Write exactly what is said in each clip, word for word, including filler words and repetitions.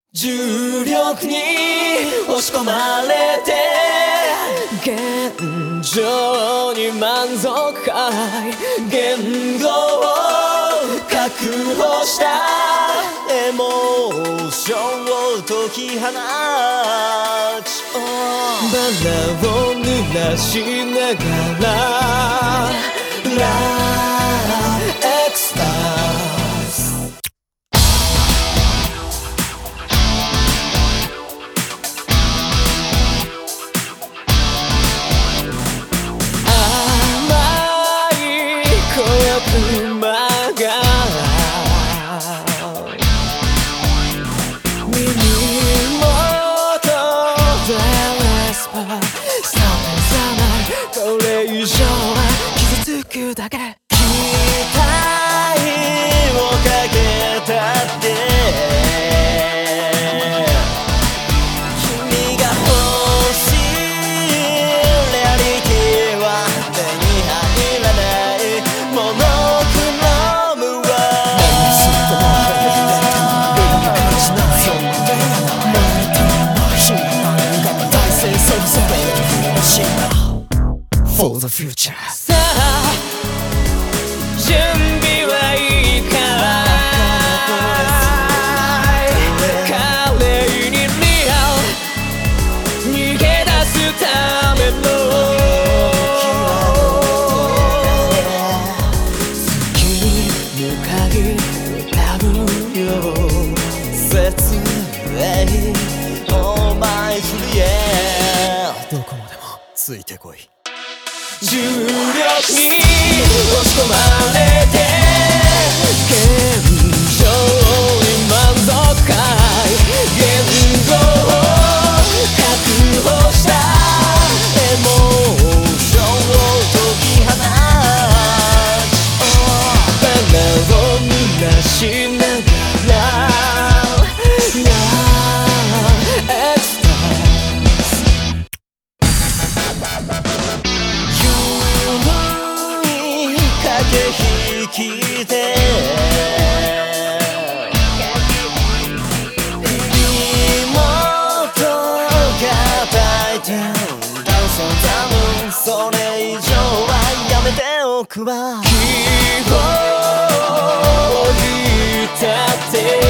重力に押し込まれて現状に満足はい言語を確保したエモーションを解き放ちバラを濡らしながらラエクスタ馬が耳元でレスパーストップさないこれ以上は傷つくだけ期待をかけたって君が欲しいレアリティは手に入らないものFor the future さあ準備はいいか華麗にリアル逃げ出すための月に向かい歌うよ切ないお前ジュリエどこまでもついてこい重力に押し込まれて現状に満足かい言語を確保したエモーションを解き放ちバナを濡らしながら引きで耳元叩いてダンスを多分それ以上はやめておくわ希望を言ったって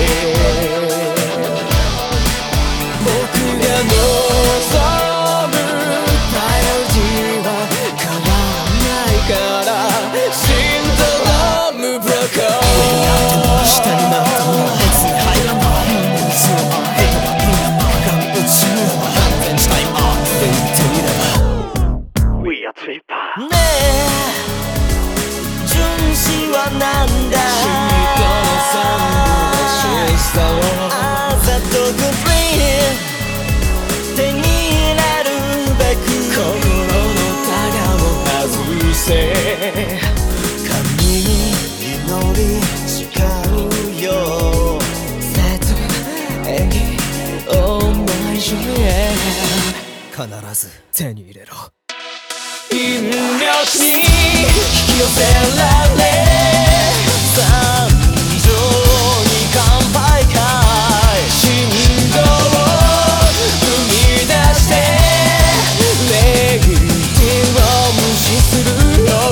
僕が望むバイオジーは変わらないからシンドロームブロッコー下に舞ったのは別に入らない水をヘイトがみんな中に宇宙を安全地帯あって言っていれば We are Tripper ねえ純子はなんだ君との三度のしさをあざとくプリン手に入れるべく心のタガを外せ神に祈り誓うよ Set A Oh my Juliet 必ず手に入れろ引力に引き寄せられ三条に乾杯かい振動を生み出してレイティを無視するよ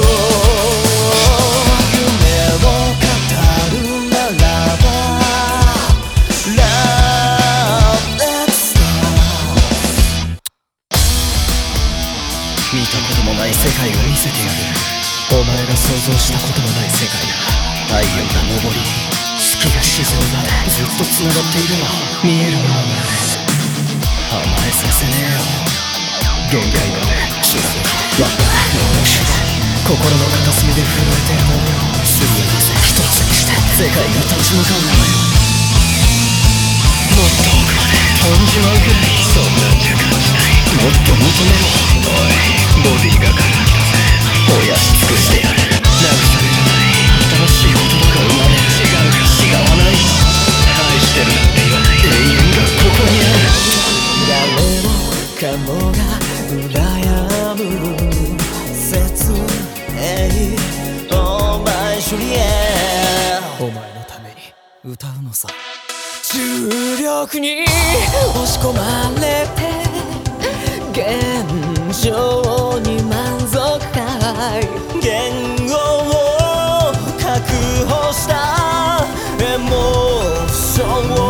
夢を語るならば Love Let's Start 見たこともない世界を見せてやるお前が想像したこともない世界だ太陽が昇り月が沈むまでずっと繋がっているの見えるものまで甘えさせねえよ限界まで貫きわか心の片隅で震えてるものをすり合わせ一つにして世界が立ち向かうのよもっと奥まで飛んじまうくらいそんなんじゃ感じないもっと求めろおいボディがかかったぜ燃やし尽くしてやる慰めじゃない新しい言葉が生まれる違うか違わない愛してるなんて言わない永遠がここにある誰もかもが羨む切ないお前ジュリエお前のために歌うのさ重力に押し込まれて現状に満足たい言語を確保したエモーションを